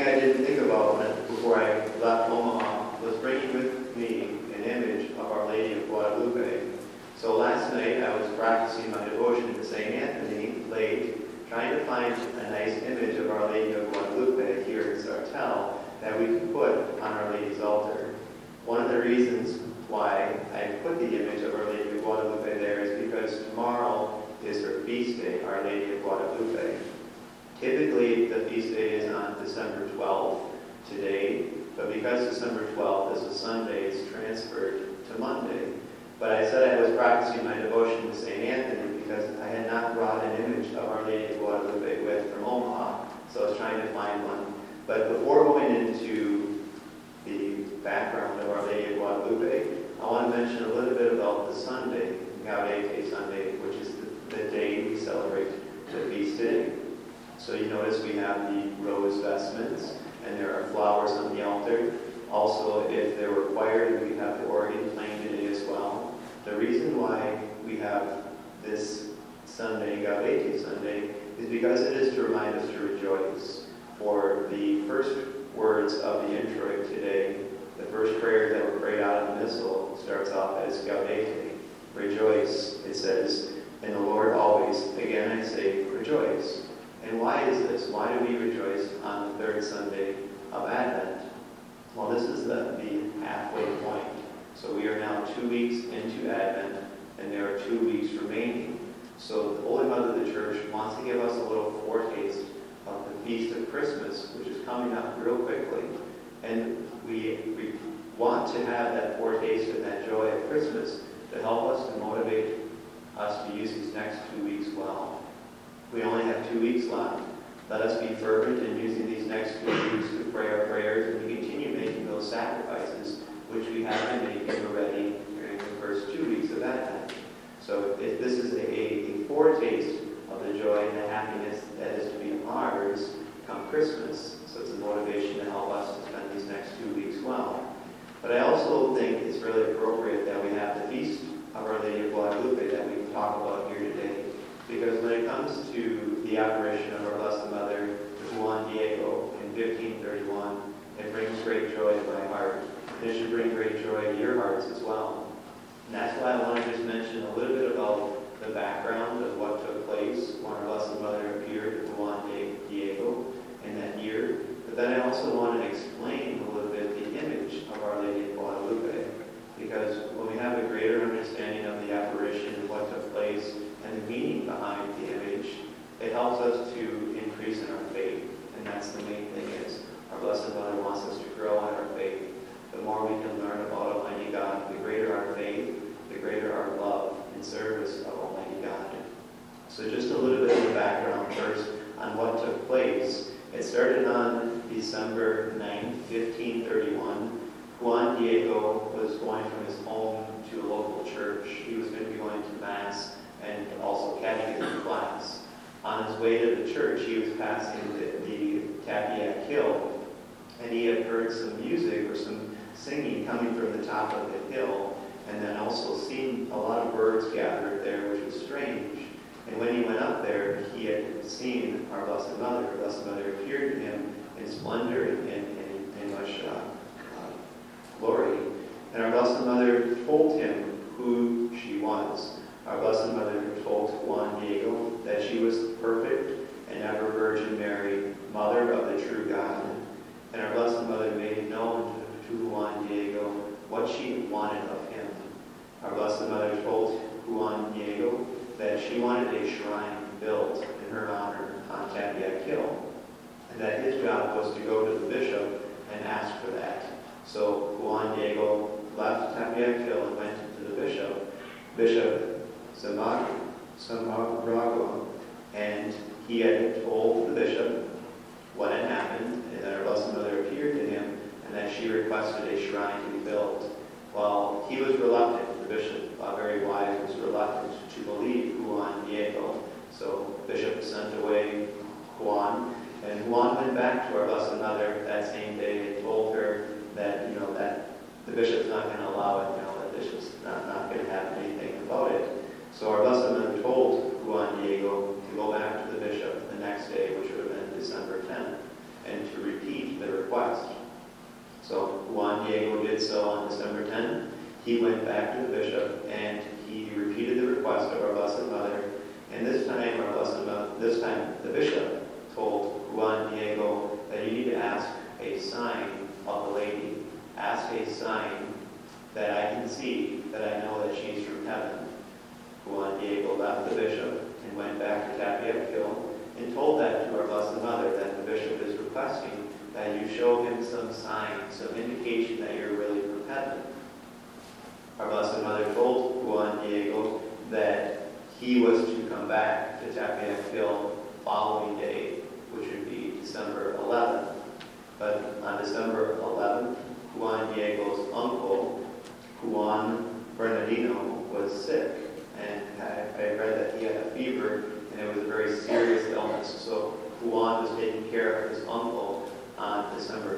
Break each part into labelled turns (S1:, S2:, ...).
S1: I didn't think about before I left Omaha was bringing with me an image of Our Lady of Guadalupe. So last night I was practicing my devotion to St. Anthony late, trying to find a nice image of Our Lady of Guadalupe here in Sartell that we could put on Our Lady's altar. One of the reasons why I put the image of Our Lady of Guadalupe there is because tomorrow is her feast day, Our Lady of Guadalupe. Typically, the feast day is on December 12th today, but because December 12th is a Sunday, it's transferred to Monday. But I said I was practicing my devotion to St. Anthony because I had not brought an image of Our Lady of Guadalupe with from Omaha, so I was trying to find one. But before going into the background of Our Lady of Guadalupe, I want to mention a little bit about the Sunday, Gaudete Sunday, which is the day we celebrate the feast day. So you notice we have the rose vestments, and there are flowers on the altar. Also, if they're required, we have the organ playing today as well. The reason why we have this Sunday, Gaudete Sunday, is because it is to remind us to rejoice. For the first words of the introit today, the first prayer that were prayed out of the Missal starts off as Gaudete, rejoice. It says, in the Lord always, again I say, rejoice. And why is this? Why do we rejoice on the third Sunday of Advent? Well, this is the halfway point. So we are now 2 weeks into Advent, and there are 2 weeks remaining. So the Holy Mother of the Church wants to give us a little foretaste of the Feast of Christmas, which is coming up real quickly. And we want to have that foretaste and that joy of Christmas to help us, to motivate us to use these next 2 weeks well. We only have 2 weeks left. Let us be fervent in using these next 2 weeks to pray our prayers and to continue making those sacrifices which we have been making already during the first 2 weeks of Advent. So if this is a foretaste of the joy and the happiness that is to be ours come Christmas. So it's a motivation to help us to spend these next 2 weeks well. But I also think it's really appropriate that we have the Feast of Our Lady of Guadalupe that we can talk about here today. Because when it comes to the apparition of our Blessed Mother to Juan Diego in 1531, it brings great joy to my heart. It should bring great joy to your hearts as well. And that's why I want to just mention a little bit about the background of what took place when our Blessed Mother appeared to Juan Diego in that year. But then I also want to explain a little bit the image of Our Lady of Guadalupe. Because when we have a greater understanding of the apparition and what took place, and the meaning behind the image, it helps us to increase in our faith. And that's the main thing is, our Blessed Mother wants us to grow in our faith. The more we can learn about Almighty God, the greater our faith, the greater our love and service of Almighty God. So just a little bit of the background first on what took place. It started on December 9, 1531. Juan Diego was going from his home to a local church. He was going to be going to Mass and also catechism class. On his way to the church, he was passing the Tapiac Hill, and he had heard some music or some singing coming from the top of the hill, and then also seen a lot of birds gathered there, which was strange. And when he went up there, he had seen our Blessed Mother. Our Blessed Mother appeared to him in splendor and in much glory. And our Blessed Mother told him who she was. Our Blessed Mother told Juan Diego that she was perfect and ever Virgin Mary, Mother of the true God. And our Blessed Mother made known to Juan Diego what she wanted of him. Our Blessed Mother told Juan Diego that she wanted a shrine built in her honor on Tapiac Hill, and that his job was to go to the bishop and ask for that. So Juan Diego left Tapiac Hill and went to the bishop, Bishop Samarago, and he had told the bishop what had happened, and that our Blessed Mother appeared to him, and that she requested a shrine to be built. Well, he was reluctant. The bishop, very wise, was reluctant to believe Juan Diego. So the bishop sent away Juan, and Juan went back to our Blessed Mother that same day and told her that, that the bishop's not going to allow it, the bishop's not going to have anything about it. So our Blessed Mother told Juan Diego to go back to the bishop the next day, which would have been December 10th, and to repeat he went back to the bishop and he repeated the request of our Blessed Mother. And this time, the bishop told Juan Diego that you need to ask a sign of the lady. Ask a sign that I can see, that I know that she's from heaven. Juan Diego left the bishop and went back to Tapiac Hill and told that to our Blessed Mother, that the bishop is requesting that you show him some sign, some indication that you're really from heaven. Our Blessed Mother told Juan Diego that he was to come back to Tapiac Hill the following day, which would be December 11th. But on December 11th, Juan Diego's uncle, Juan Bernardino, was sick. And I read that he had a fever, and it was a very serious illness. So Juan was taking care of his uncle on December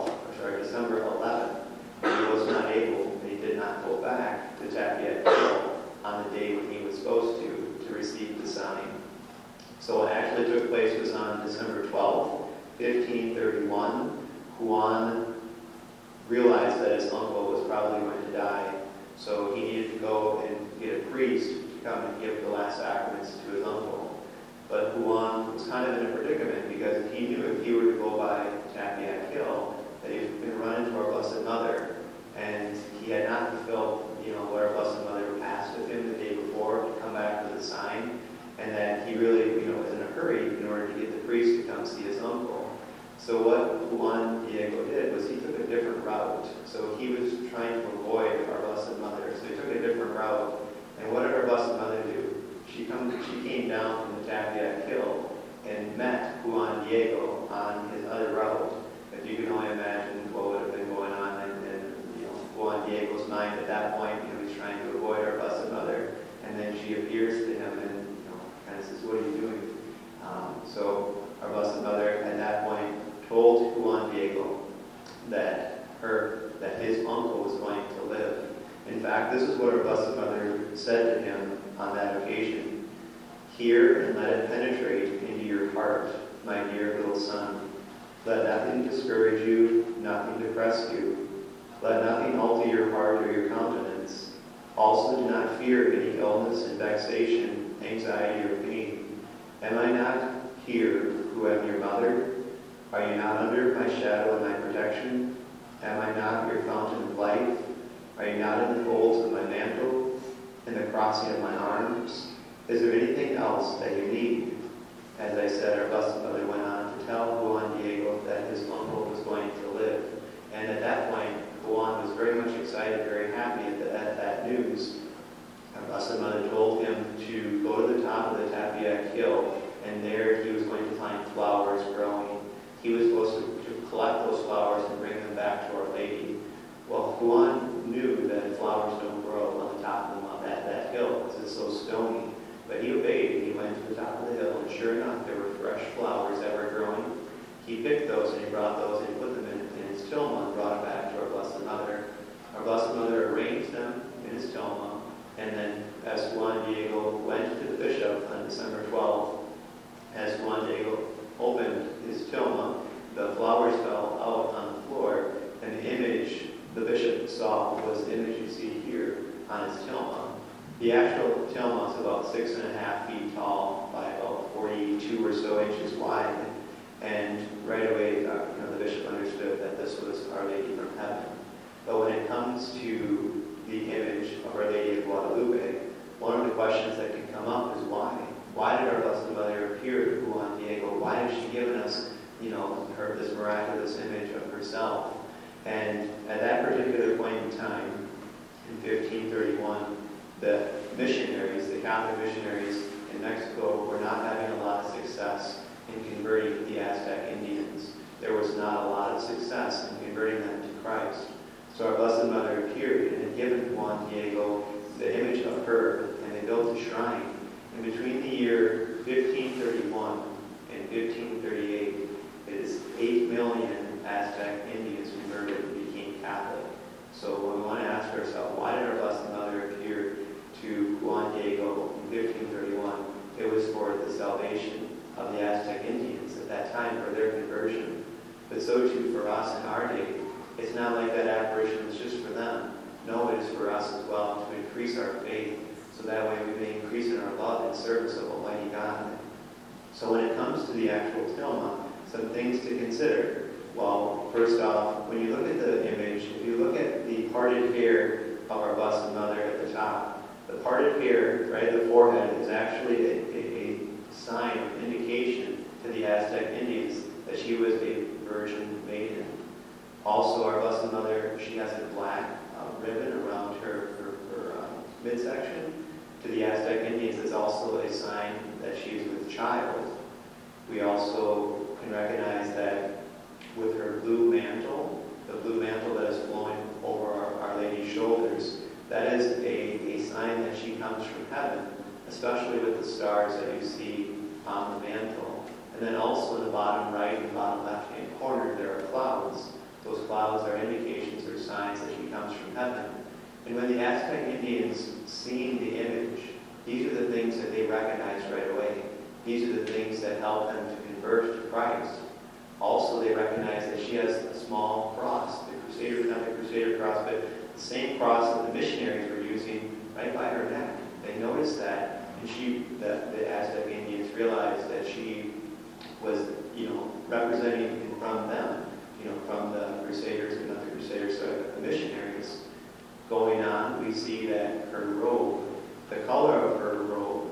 S1: 11th. And he was not able, he did not go back to Tapiac Hill on the day when he was supposed to receive the sign. So what actually took place was on December 12th, 1531, Juan realized that his uncle was probably going to die. So he needed to go and get a priest to come and give the last sacraments to his uncle. But Juan was kind of in a predicament because he knew if he were to go by Tapiac Hill, that he was going to run into our Blessed Mother. And he had not fulfilled, what our Blessed Mother asked of him the day before to come back with a sign. And that he really, was in a hurry in order to get the priest to come see his uncle. So what Juan Diego did was he took a different route. So he was trying to avoid our Blessed Mother. So he took a different route. And what did our Blessed Mother do? She came down from the Tapiac Hill and met Juan Diego on his other route. If you can only imagine what would have been going on in Juan Diego's mind at that point, he's trying to avoid our Blessed Mother. And then she appears to him and kind of says, "What are you doing?" So our Blessed Mother at that point told Juan Diego that his uncle was going to live. In fact, this is what our Blessed Mother said to him on that occasion. "Hear and let it penetrate into your heart, my dear little son. Let nothing discourage you, nothing depress you. Let nothing alter your heart or your countenance. Also do not fear any illness and vexation, anxiety or pain. Am I not here who am your mother? Are you not under my shadow and my protection? Am I not your fountain of life? Are you not in the folds of my mantle, in the crossing of my arms? Is there anything else that you need?" As I said, our Blessed Mother went on to tell Juan Diego that his uncle was going to live. And at that point, Juan was very much excited, very happy at that news. Our Blessed Mother told him to go to the top of the Tapiac Hill, and there he was going to find flowers growing. He was supposed to collect those flowers and bring them back to Our Lady. Well, Juan knew that flowers don't grow on the top of that hill because it's so stony. But he obeyed. He went to the top of the hill, and sure enough, there were fresh flowers that were growing. He picked those, and he brought those, and he put them in his tilma and brought it back to our Blessed Mother. Our Blessed Mother arranged them in his tilma, and then as Juan Diego went to the bishop on December 12th, as Juan Diego opened his tilma, the flowers fell out on the floor, and the image the bishop saw was the image you see here on his tilma. The actual tilma is about 6.5 feet tall by about 42 or so inches wide, and right away, the bishop understood that this was Our Lady from heaven. But when it comes to the image of Our Lady of Guadalupe, one of the questions that can come up is why? Why did our Blessed Mother appear to Juan Diego? Why has she given us, this miraculous image of herself? And at that particular point in time, in 1531, the missionaries, the Catholic missionaries in Mexico, were not having a lot of success in converting the Aztec Indians. There was not a lot of success in converting them to Christ. So our Blessed Mother appeared and had given Juan Diego the image of her, and they built a shrine. And between the year 1531 and 1538, it is 8 million Aztec Indians converted and became Catholic. So when we want to ask ourselves, why did our Blessed Mother appear to Juan Diego in 1531? It was for the salvation of the Aztec Indians at that time, for their conversion. But so too for us in our day. It's not like that apparition was just for them. No, it is for us as well to increase our faith, so that way we may increase in our love and service of Almighty God. So when it comes to the actual tilma, some things to consider. Well, first off, when you look at the image, if you look at the parted hair of our Blessed Mother at the top, the parted hair, right at the forehead, is actually a sign of indication to the Aztec Indians that she was a virgin maiden. Also, our Blessed Mother, she has a black ribbon around her midsection. To the Aztec Indians, it's also a sign that she is with child. We also can recognize that with her blue mantle, the blue mantle that is flowing over Our Lady's shoulders, that is a sign that she comes from heaven, especially with the stars that you see on the mantle. And then also in the bottom right and bottom left-hand corner, there are clouds. Those clouds are indications or signs that she comes from heaven. And when the Aztec Indians seen the image, these are the things that they recognized right away. These are the things that help them to convert to Christ. Also, they recognize that she has a small cross. The Crusaders, not the Crusader cross, but the same cross that the missionaries were using right by her neck. They noticed that, and the Aztec Indians realized that she was, representing from them, from the Crusaders, and not the Crusaders, so the missionaries. Going on, we see that her robe, the color of her robe,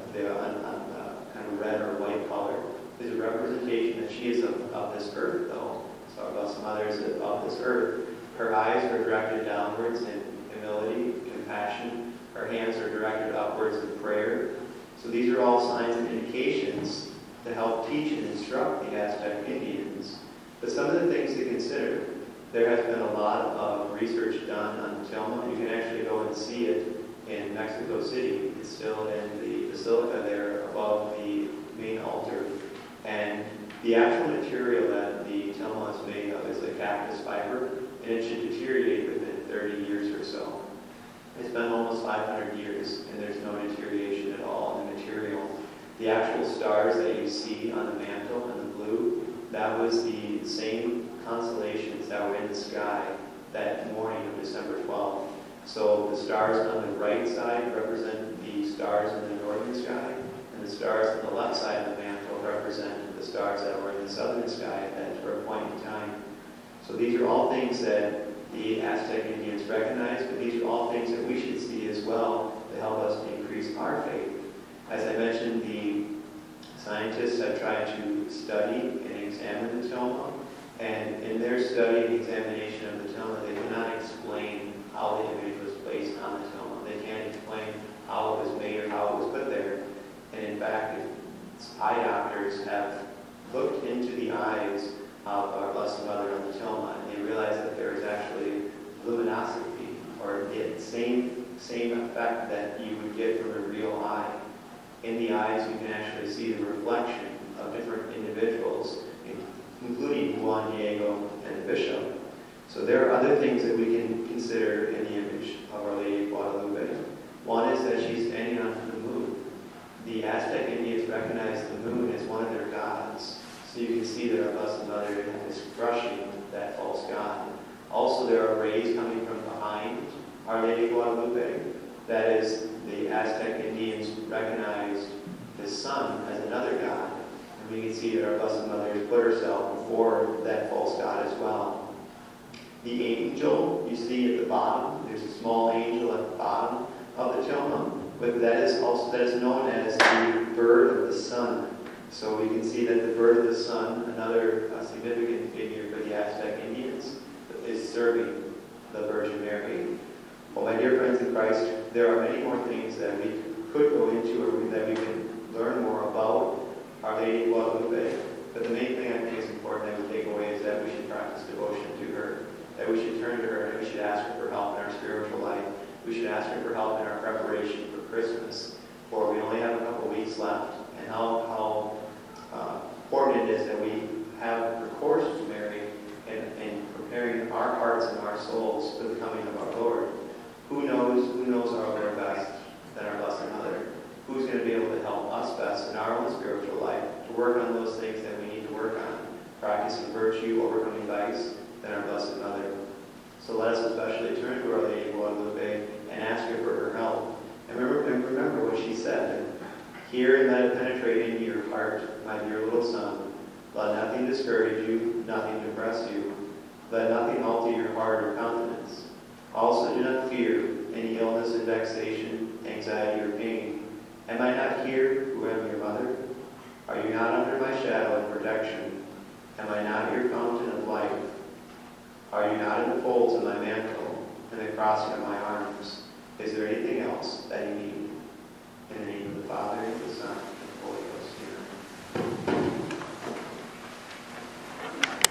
S1: kind of red or white color, is a representation that she is of this earth, though. So our Blessed Mother is of this earth. Her eyes are directed downwards in humility, compassion. Her hands are directed upwards in prayer. So these are all signs and indications to help teach and instruct the Aztec Indians. But some of the things to consider, there has been a lot of research done on the tilma. You can actually go and see it in Mexico City. It's still in the basilica there above the main altar. And the actual material that the tilma is made of is a cactus fiber, and it should deteriorate within 30 years or so. It's been almost 500 years, and there's no deterioration at all in the material. The actual stars that you see on the mantle in the blue, that was the same constellations that were in the sky that morning of December 12th. So the stars on the right side represent the stars in the northern sky, and the stars on the left side of the mantle represent the stars that were in the southern sky at that point in time. So these are all things that the Aztec Indians recognize, but these are all things that we should see as well to help us increase our faith. As I mentioned, the scientists have tried to study and examine the tilma, and in their study and examination of the tilma, they cannot explain how the image was placed on the tilma. They can't explain how it was made or how it was put there. And in fact, eye doctors have looked into the eyes of our Blessed Mother on the tilma, and they realize that there is actually luminosity, or the same effect that you would get from a real eye. In the eyes, you can actually see the reflection of different individuals, including Juan Diego and the bishop. So there are other things that we can consider in the image of Our Lady of Guadalupe. One is that she's standing on the moon. The Aztec Indians recognize the moon as one of their gods. So you can see that our Blessed Mother is crushing that false god. Also, there are rays coming from behind Our Lady of Guadalupe. That is, the Aztec Indians recognized the sun as another god. And we can see that our Blessed Mother has put herself before that false god as well. The angel you see at the bottom, there's a small angel at the bottom of the tilma, but that is known as the bird of the sun. So we can see that the bird of the sun, another significant figure for the Aztec Indians, is serving the Virgin Mary. Well, my dear friends in Christ, there are many more things that we could go into or that we can learn more about Our Lady of Guadalupe. But the main thing I think is important that we take away is that we should practice devotion to her, that we should turn to her, and we should ask her for help in our spiritual life. We should ask her for help in our preparation for Christmas, for we only have a couple weeks left, and how important it is that we have recourse to Mary in preparing our hearts and our souls for the coming of our Lord. Who knows our Lord best than our Blessed Mother? Who's going to be able to help us best in our own spiritual life to work on those things that we need to work on, practicing virtue, overcoming vice, than our Blessed Mother? So let us especially turn to Our Lady of Guadalupe and ask her for her help. And remember what she said. Hear and let it penetrate into your heart, my dear little son. Let nothing discourage you, nothing depress you. Let nothing alter your heart or countenance. Also do not fear any illness and vexation, anxiety or pain. Am I not here, who am your mother? Are you not under my shadow and protection? Am I not your fountain of life? Are you not in the folds of my mantle and the crossing of my arms? Is there anything else that you need? In the name of the Father, and of the Son,